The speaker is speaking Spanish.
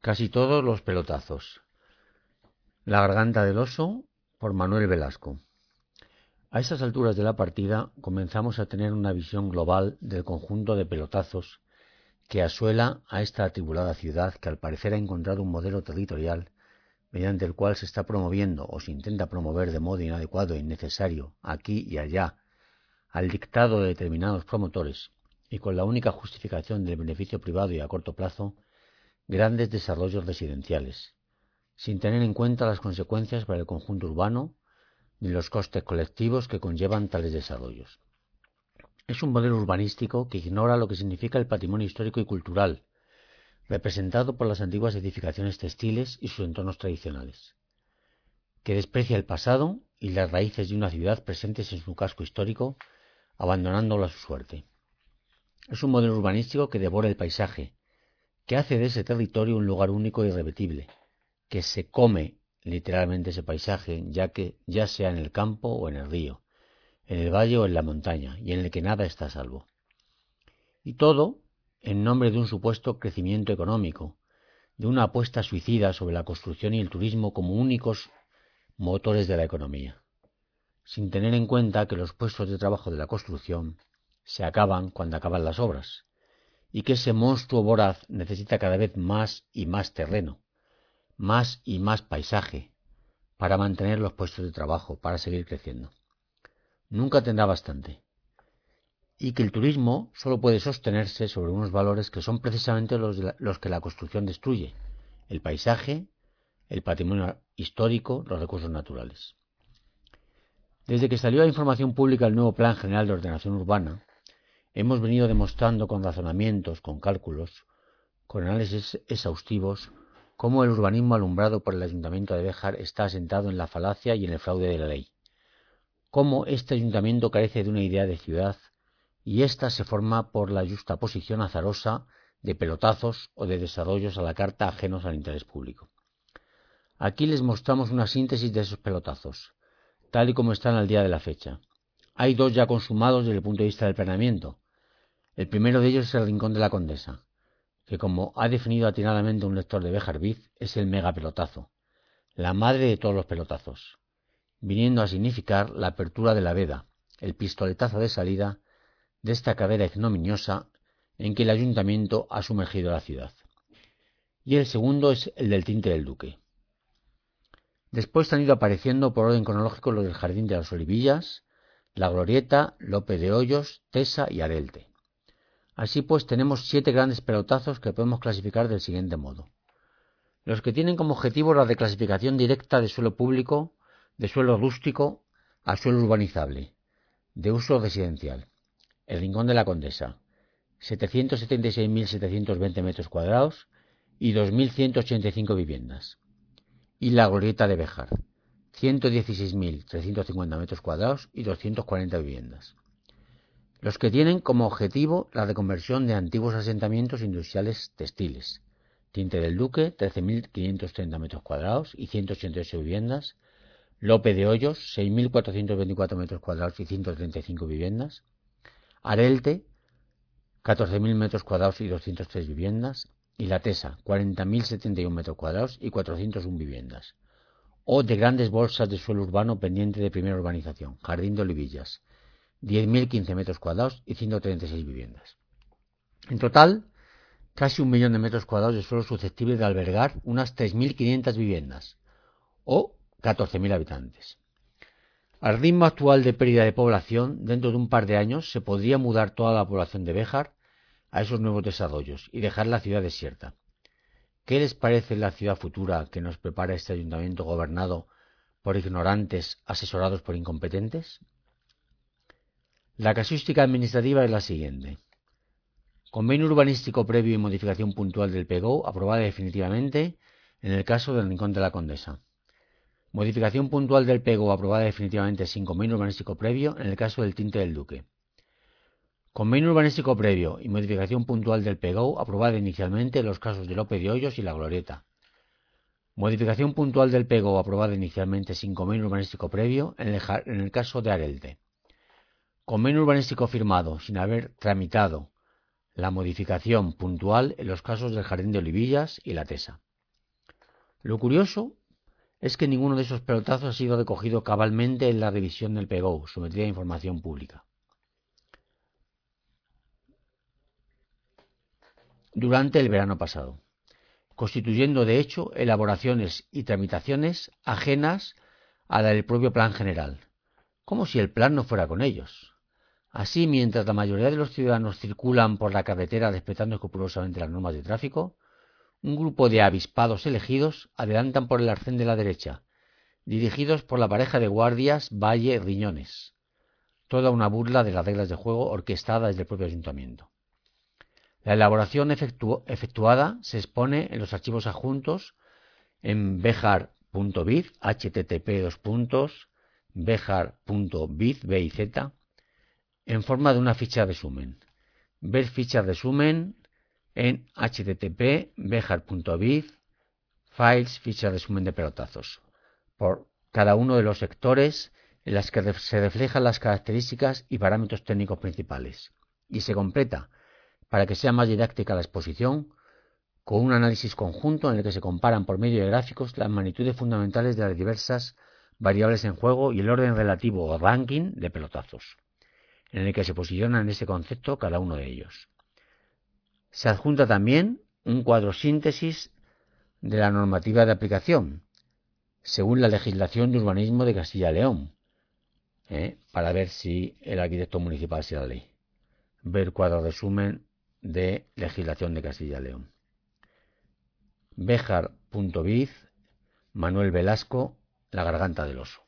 Casi todos los pelotazos. La garganta del oso, por Manuel Velasco. A estas alturas de la partida comenzamos a tener una visión global del conjunto de pelotazos que asuela a esta atribulada ciudad que al parecer ha encontrado un modelo territorial mediante el cual se está promoviendo o se intenta promover de modo inadecuado e innecesario aquí y allá al dictado de determinados promotores y con la única justificación del beneficio privado y a corto plazo grandes desarrollos residenciales, sin tener en cuenta las consecuencias para el conjunto urbano ni los costes colectivos que conllevan tales desarrollos. Es un modelo urbanístico que ignora lo que significa el patrimonio histórico y cultural, representado por las antiguas edificaciones textiles y sus entornos tradicionales, que desprecia el pasado y las raíces de una ciudad presentes en su casco histórico, abandonándolo a su suerte. Es un modelo urbanístico que devora el paisaje, que hace de ese territorio un lugar único e irrepetible, que se come literalmente ese paisaje, ya sea en el campo o en el río, en el valle o en la montaña, y en el que nada está a salvo. Y todo en nombre de un supuesto crecimiento económico, de una apuesta suicida sobre la construcción y el turismo como únicos motores de la economía, sin tener en cuenta que los puestos de trabajo de la construcción se acaban cuando acaban las obras, y que ese monstruo voraz necesita cada vez más y más terreno, más y más paisaje, para mantener los puestos de trabajo, para seguir creciendo. Nunca tendrá bastante. Y que el turismo solo puede sostenerse sobre unos valores que son precisamente los que la construcción destruye: el paisaje, el patrimonio histórico, los recursos naturales. Desde que salió a información pública el nuevo Plan General de Ordenación Urbana, hemos venido demostrando con razonamientos, con cálculos, con análisis exhaustivos, cómo el urbanismo alumbrado por el Ayuntamiento de Béjar está asentado en la falacia y en el fraude de la ley, cómo este ayuntamiento carece de una idea de ciudad y ésta se forma por la yuxtaposición azarosa de pelotazos o de desarrollos a la carta ajenos al interés público. Aquí les mostramos una síntesis de esos pelotazos, tal y como están al día de la fecha. Hay dos ya consumados desde el punto de vista del planeamiento. El primero de ellos es el Rincón de la Condesa, que, como ha definido atinadamente un lector de Béjar Biz, es el megapelotazo, la madre de todos los pelotazos, viniendo a significar la apertura de la veda, el pistoletazo de salida de esta carrera ignominiosa en que el ayuntamiento ha sumergido la ciudad. Y el segundo es el del Tinte del Duque. Después han ido apareciendo por orden cronológico los del Jardín de las Olivillas, La Glorieta, Lope de Hoyos, Tesa y Arelte. Así pues, tenemos 7 grandes pelotazos que podemos clasificar del siguiente modo. Los que tienen como objetivo la reclasificación directa de suelo público, de suelo rústico a suelo urbanizable, de uso residencial. El Rincón de la Condesa, 776.720 metros cuadrados y 2.185 viviendas. Y la Glorieta de Béjar, 116.350 metros cuadrados y 240 viviendas. Los que tienen como objetivo la reconversión de antiguos asentamientos industriales textiles: Tinte del Duque, 13.530 metros cuadrados y 188 viviendas; Lope de Hoyos, 6.424 metros cuadrados y 135 viviendas; Arelte, 14.000 metros cuadrados y 203 viviendas; y La Tesa, 40.071 metros cuadrados y 401 viviendas. O de grandes bolsas de suelo urbano pendiente de primera urbanización: Jardín de Olivillas, 10.015 metros cuadrados y 136 viviendas. En total, casi 1 millón de metros cuadrados de suelo susceptible de albergar unas 3.500 viviendas, o 14.000 habitantes. Al ritmo actual de pérdida de población, dentro de un par de años se podría mudar toda la población de Béjar a esos nuevos desarrollos y dejar la ciudad desierta. ¿Qué les parece la ciudad futura que nos prepara este ayuntamiento gobernado por ignorantes asesorados por incompetentes? La casuística administrativa es la siguiente. Convenio urbanístico previo y modificación puntual del PGO aprobada definitivamente en el caso del Rincón de la Condesa. Modificación puntual del PGO aprobada definitivamente sin convenio urbanístico previo en el caso del Tinte del Duque. Convenio urbanístico previo y modificación puntual del PGO aprobada inicialmente en los casos de Lope de Hoyos y La Glorieta. Modificación puntual del PGO aprobada inicialmente sin convenio urbanístico previo en el caso de Arelte. Convenio urbanístico firmado sin haber tramitado la modificación puntual en los casos del Jardín de Olivillas y La Tesa. Lo curioso es que ninguno de esos pelotazos ha sido recogido cabalmente en la revisión del PGO, sometida a información pública. Durante el verano pasado, constituyendo de hecho elaboraciones y tramitaciones ajenas a la del propio plan general, como si el plan no fuera con ellos. Así, mientras la mayoría de los ciudadanos circulan por la carretera respetando escrupulosamente las normas de tráfico, un grupo de avispados elegidos adelantan por el arcén de la derecha, dirigidos por la pareja de guardias Valle-Riñones. Toda una burla de las reglas de juego orquestada desde el propio ayuntamiento. La elaboración efectuada se expone en los archivos adjuntos en bejar.biz, http://bejar.biz, en forma de una ficha resumen. Ver ficha resumen en http://bejar.biz, files, ficha resumen de pelotazos, por cada uno de los sectores en las que se reflejan las características y parámetros técnicos principales, y se completa, para que sea más didáctica la exposición, con un análisis conjunto en el que se comparan por medio de gráficos las magnitudes fundamentales de las diversas variables en juego y el orden relativo o ranking de pelotazos, en el que se posiciona en ese concepto cada uno de ellos. Se adjunta también un cuadro síntesis de la normativa de aplicación, según la legislación de urbanismo de Castilla y León, para ver si el arquitecto municipal sigue la ley. Ver cuadro resumen de legislación de Castilla y León. Bejar.biz, Manuel Velasco, La garganta del oso.